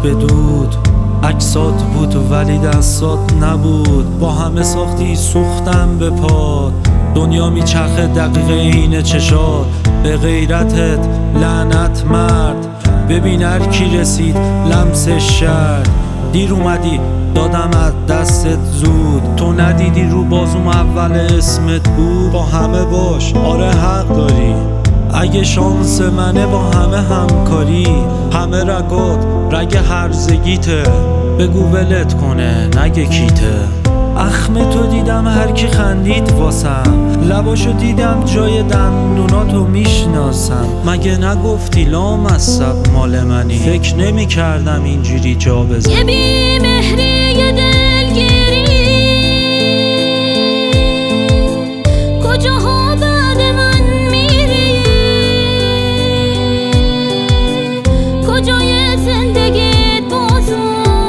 بدود، عکسات بود ولی دستات نبود. با همه ساختی سوختم به پاد، دنیا میچرخه دقیقه اینه چشات. به غیرتت لعنت مرد، ببین هر کی رسید لمسش شد. دیر اومدی دادم از دستت زود، تو ندیدی رو بازوم اول اسمت بود. با همه باش آره حق داری، اگه شانس منه با همه همکاری. همه رگات رگ هرزگیته، بگو ولت کنه نگه کیته. اخم تو دیدم هر کی خندید واسم، لباشو دیدم جای دندوناتو میشناسم. مگه نگفتی لامصب مال منی؟ فکر نمی کردم اینجوری جا بزن. یه بی مهری یه دلگیری، کجاها بعد من میری؟ کجای زندگیت بازم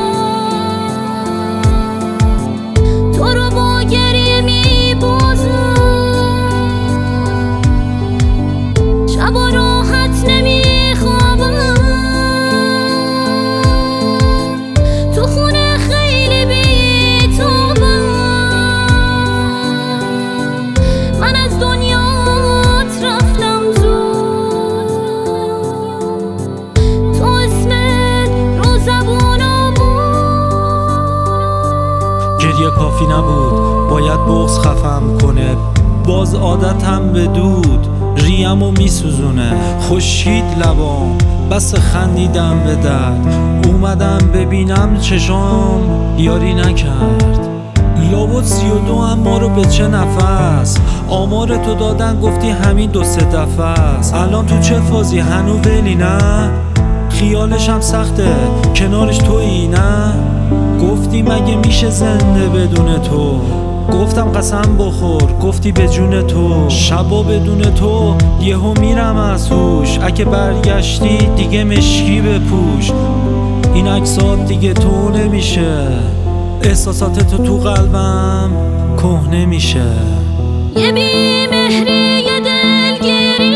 تو رو با گریه میبازم. شبا راحت نمیخوابم، تو خونه خیلی بی‌تابم. من از دنیات رفتم زود، تو اسمت رو زبونم بود. گریه کافی نبود، باید بغض خفم کنه. باز عادتم به دود، ریمو میسوزونه. خشکید لبام بس خندیدم به درد، اومدم ببینم چشام یاری نکرد. لابد 32 هم ما رو به چه نفس، آمار تو دادن گفتی همین 2-3 دفعه است. الان تو چه فازی هنو ولی نه؟ خیالش هم سخته کنارش تویی نه؟ گفتی مگه میشه زنده بدون تو؟ گفتم قسم بخور، گفتی به جون تو. شبا بدون تو یهو میرم از هوش، اگه برگشتی دیگه مشکی بپوش. این عکسات دیگه تو نمیشه، احساسات تو قلبم کهنه میشه. یه بی مهری یه دلگیری،